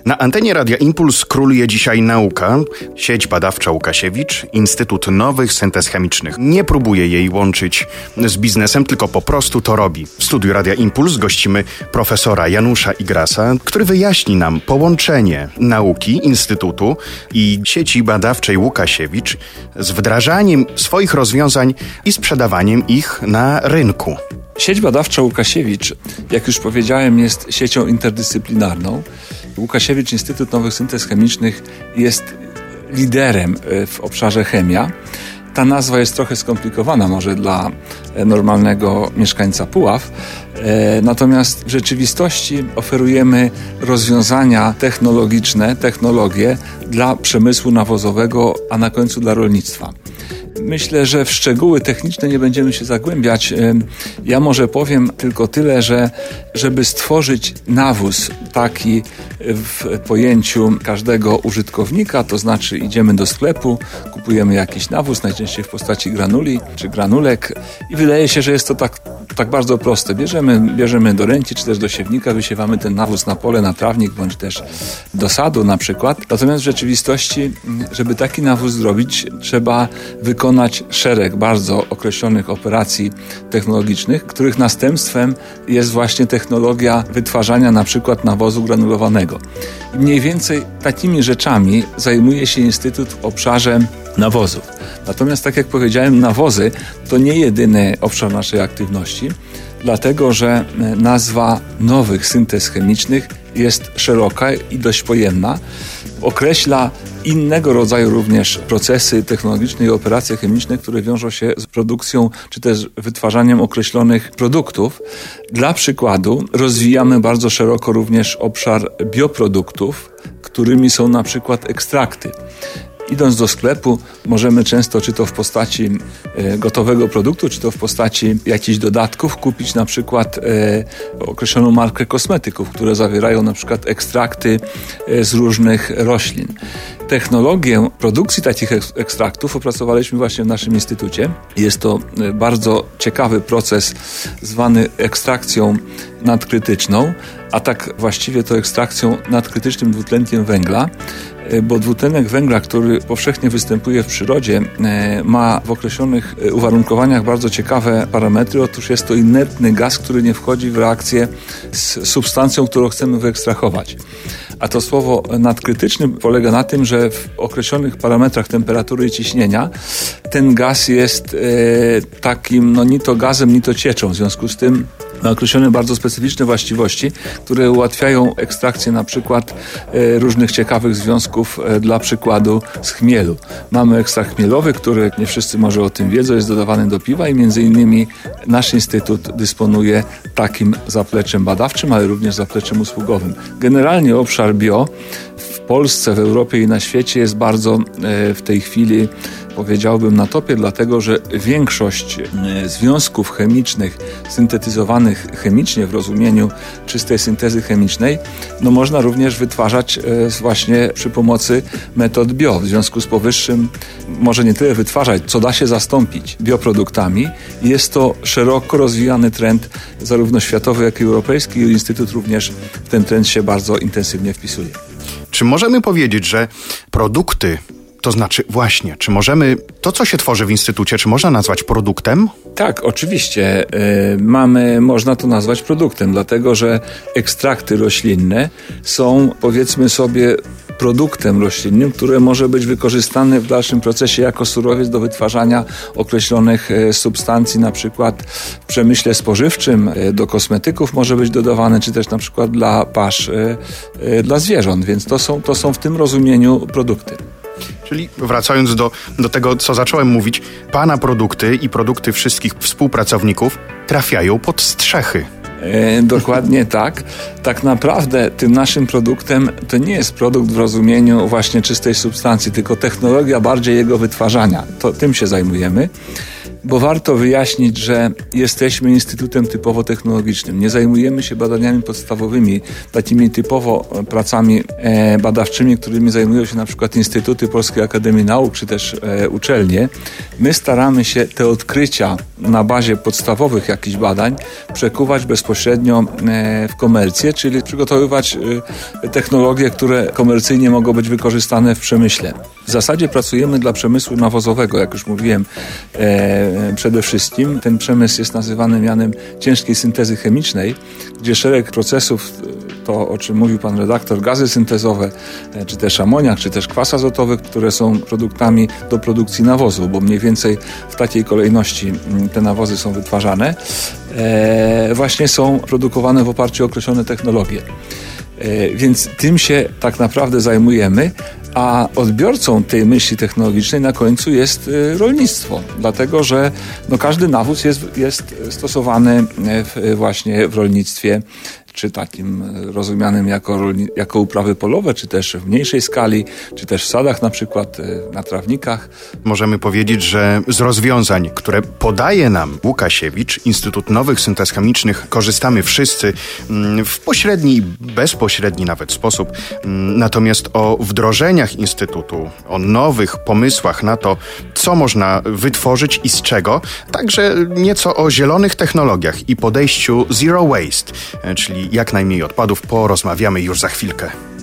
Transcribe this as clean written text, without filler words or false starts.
Na antenie Radia Impuls króluje dzisiaj nauka. Sieć badawcza Łukasiewicz, Instytut Nowych Syntez Chemicznych. Nie próbuje jej łączyć z biznesem, tylko po prostu to robi. W studiu Radia Impuls gościmy profesora Janusza Igrasa, który wyjaśni nam połączenie nauki Instytutu i sieci badawczej Łukasiewicz z wdrażaniem swoich rozwiązań i sprzedawaniem ich na rynku. Sieć badawcza Łukasiewicz, jak już powiedziałem, jest siecią interdyscyplinarną. Łukasiewicz Instytut Nowych Syntez Chemicznych jest liderem w obszarze chemia. Ta nazwa jest trochę skomplikowana może dla normalnego mieszkańca Puław, natomiast w rzeczywistości oferujemy rozwiązania technologiczne, technologie dla przemysłu nawozowego, a na końcu dla rolnictwa. Myślę, że w szczegóły techniczne nie będziemy się zagłębiać. Ja może powiem tylko tyle, że żeby stworzyć nawóz taki w pojęciu każdego użytkownika, to znaczy idziemy do sklepu, kupujemy jakiś nawóz, najczęściej w postaci granuli czy granulek i wydaje się, że jest to tak bardzo proste. Bierzemy do ręki czy też do siewnika, wysiewamy ten nawóz na pole, na trawnik bądź też do sadu na przykład. Natomiast w rzeczywistości, żeby taki nawóz zrobić, trzeba wykonać szereg bardzo określonych operacji technologicznych, których następstwem jest właśnie technologia wytwarzania na przykład nawozu granulowanego. I mniej więcej takimi rzeczami zajmuje się Instytut w obszarze nawozów. Natomiast tak jak powiedziałem, nawozy to nie jedyny obszar naszej aktywności, dlatego że nazwa nowych syntez chemicznych jest szeroka i dość pojemna. Określa innego rodzaju również procesy technologiczne i operacje chemiczne, które wiążą się z produkcją czy też wytwarzaniem określonych produktów. Dla przykładu rozwijamy bardzo szeroko również obszar bioproduktów, którymi są na przykład ekstrakty. Idąc do sklepu możemy często, czy to w postaci gotowego produktu, czy to w postaci jakichś dodatków, kupić na przykład określoną markę kosmetyków, które zawierają na przykład ekstrakty z różnych roślin. Technologię produkcji takich ekstraktów opracowaliśmy właśnie w naszym instytucie. Jest to bardzo ciekawy proces zwany ekstrakcją nadkrytyczną, a tak właściwie to ekstrakcją nadkrytycznym dwutlenkiem węgla, bo dwutlenek węgla, który powszechnie występuje w przyrodzie, ma w określonych uwarunkowaniach bardzo ciekawe parametry. Otóż jest to inertny gaz, który nie wchodzi w reakcję z substancją, którą chcemy wyekstrahować. A to słowo nadkrytyczny polega na tym, że w określonych parametrach temperatury i ciśnienia ten gaz jest takim ni to gazem, ni to cieczą. W związku z tym ma określone bardzo specyficzne właściwości, które ułatwiają ekstrakcję na przykład różnych ciekawych związków, dla przykładu z chmielu. Mamy ekstrakt chmielowy, który nie wszyscy może o tym wiedzą, jest dodawany do piwa i między innymi nasz instytut dysponuje takim zapleczem badawczym, ale również zapleczem usługowym. Generalnie obszar bio w Polsce, w Europie i na świecie jest bardzo w tej chwili, powiedziałbym, na topie, dlatego że większość związków chemicznych syntetyzowanych chemicznie w rozumieniu czystej syntezy chemicznej można również wytwarzać właśnie przy pomocy metod bio. W związku z powyższym może nie tyle wytwarzać, co da się zastąpić bioproduktami. Jest to szeroko rozwijany trend zarówno światowy, jak i europejski i Instytut również w ten trend się bardzo intensywnie wpisuje. Czy możemy powiedzieć, że produkty, to znaczy właśnie, czy możemy to, co się tworzy w instytucie, czy można nazwać produktem? Tak, oczywiście. Można to nazwać produktem, dlatego że ekstrakty roślinne są, powiedzmy sobie, produktem roślinnym, które może być wykorzystane w dalszym procesie jako surowiec do wytwarzania określonych substancji, na przykład w przemyśle spożywczym, do kosmetyków może być dodawane, czy też na przykład dla pasz, dla zwierząt, więc to są w tym rozumieniu produkty. Czyli wracając do tego, co zacząłem mówić, pana produkty i produkty wszystkich współpracowników trafiają pod strzechy. Dokładnie tak. Tak naprawdę tym naszym produktem to nie jest produkt w rozumieniu właśnie czystej substancji, tylko technologia bardziej jego wytwarzania. Tym się zajmujemy. bo warto wyjaśnić, że jesteśmy instytutem typowo technologicznym. Nie zajmujemy się badaniami podstawowymi, takimi typowo pracami badawczymi, którymi zajmują się na przykład Instytuty Polskiej Akademii Nauk, czy też uczelnie. My staramy się te odkrycia na bazie podstawowych jakichś badań przekuwać bezpośrednio w komercję, czyli przygotowywać technologie, które komercyjnie mogą być wykorzystane w przemyśle. W zasadzie pracujemy dla przemysłu nawozowego, jak już mówiłem przede wszystkim. Ten przemysł jest nazywany mianem ciężkiej syntezy chemicznej, gdzie szereg procesów, to o czym mówił pan redaktor, gazy syntezowe, czy też amoniak, czy też kwas azotowy, które są produktami do produkcji nawozu, bo mniej więcej w takiej kolejności te nawozy są wytwarzane, właśnie są produkowane w oparciu o określone technologie. Więc tym się tak naprawdę zajmujemy, a odbiorcą tej myśli technologicznej na końcu jest rolnictwo, dlatego że każdy nawóz jest stosowany właśnie w rolnictwie, czy takim rozumianym jako uprawy polowe, czy też w mniejszej skali, czy też w sadach, na przykład na trawnikach. Możemy powiedzieć, że z rozwiązań, które podaje nam Łukasiewicz, Instytut Nowych Syntez Chemicznych, korzystamy wszyscy w pośredni i bezpośredni nawet sposób. Natomiast o wdrożeniach Instytutu, o nowych pomysłach na to, co można wytworzyć i z czego, także nieco o zielonych technologiach i podejściu Zero Waste, czyli jak najmniej odpadów, porozmawiamy już za chwilkę.